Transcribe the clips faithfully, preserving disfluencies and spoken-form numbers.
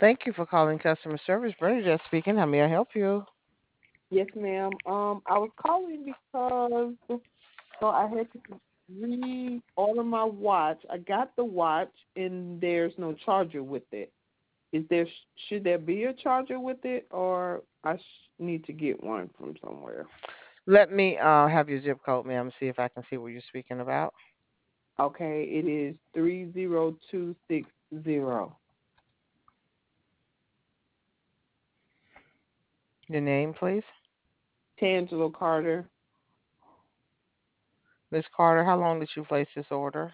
Thank you for calling customer service. Bernadette speaking. How may I help you? Yes, ma'am. Um, I was calling because so I had to reorder my watch. I got the watch, and there's no charger with it. Is there should there be a charger with it, or I sh- need to get one from somewhere? Let me uh, have your zip code, ma'am, see if I can see what you're speaking about. Okay, it is three zero two six zero. Your name, please. Tangela Carter. Miss Carter, how long did you place this order?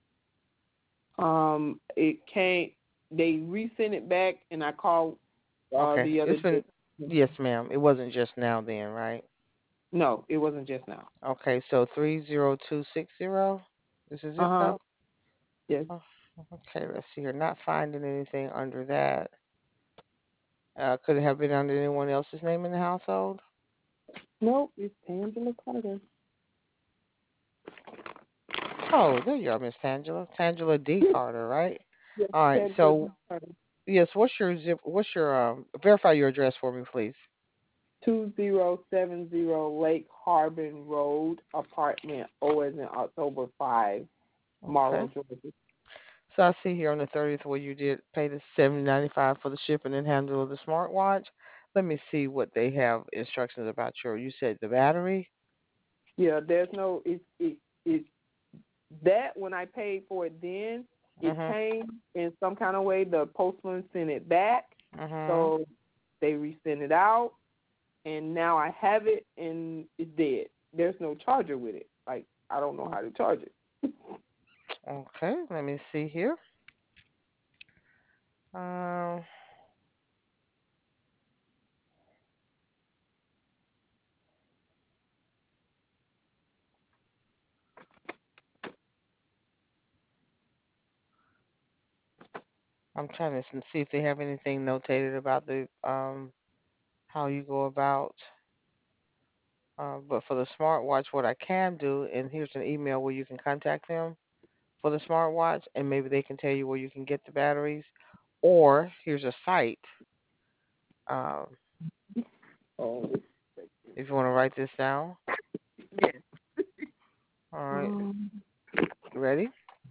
Um, it came. They resent it back, and I called uh, Okay. the other It's been, day. yes, ma'am. It wasn't just now then, right? No, it wasn't just now. Okay, so three zero two six zero is the Uh zip huh. code? Yes. Oh, okay, let's see here. Not finding anything under that. Uh, could it have been under anyone else's name in the household? Nope, it's Tangela Carter. Oh, there you are, Miss Tangela. Tangela D. Carter, right? Yes, All right. Tangela So, Carter. yes, what's your zip? What's your um? Verify your address for me, please. Two zero seven zero Lake Harbor Road, apartment O as in October five, Okay. Marlow, Georgia. So I see here on the thirtieth where you did pay the seven ninety five for the shipping and handle of the smartwatch. Let me see what they have instructions about your. You said the battery. Yeah, there's no it it it that when I paid for it then it Mhm. came in some kind of way. The postman sent it back, Mhm. so they resent it out, and now I have it and it's dead. There's no charger with it. Like I don't know how to charge it. Okay. Let me see here. Um, I'm trying to s- see if they have anything notated about the um how you go about. Uh, but for the smartwatch, what I can do, and here's an email where you can contact them for the smartwatch, and maybe they can tell you where you can get the batteries. Or here's a site. Um, Oh, if you want to write this down. yes. All right, Um, ready?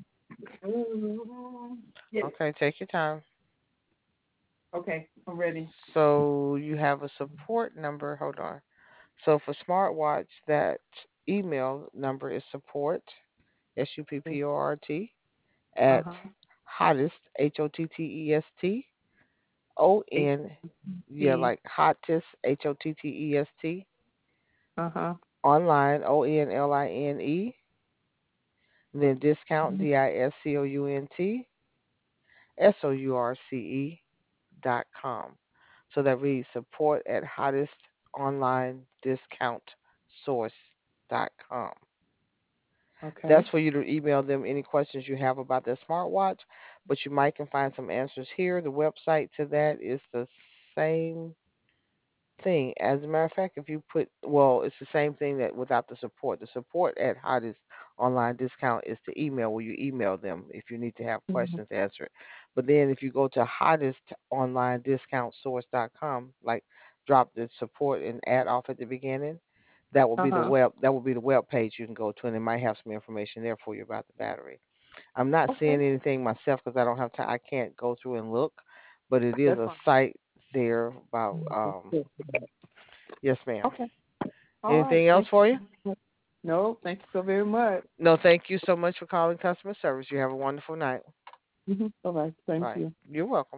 um, yes. Okay, take your time. Okay, I'm ready. So you have a support number. Hold on. So for smartwatch, that email number is support S U P P O R T Uh at huh. hottest H O T T E S T O H N, yeah, T. like hottest H O T T E S T Uh huh. online O N L I N E, then discount D I S C O U N T S O U R C E dot com. So that reads support at hottest online discount source dot com. That's Okay. for you to email them any questions you have about their smartwatch, but you might can find some answers here. The website to that is the same thing. As a matter of fact, if you put, well, it's the same thing that without the support. The support at Hottest Online Discount is the email where you email them if you need to have Mm-hmm. questions answered. But then if you go to hottest online discount source dot com, like drop the support and add off at the beginning, that will Uh be the huh. web that will be the web page you can go to, and it might have some information there for you about the battery. I'm not Okay. seeing anything myself because I don't have time. I can't go through and look, but it is That's a fine. site there about um yes, ma'am. Okay. All right. Anything else Thank for you? you. No, thank you so very much. No, thank you so much for calling customer service. You have a wonderful night. Mm-hmm. Bye bye. Thank Bye. you. You're welcome.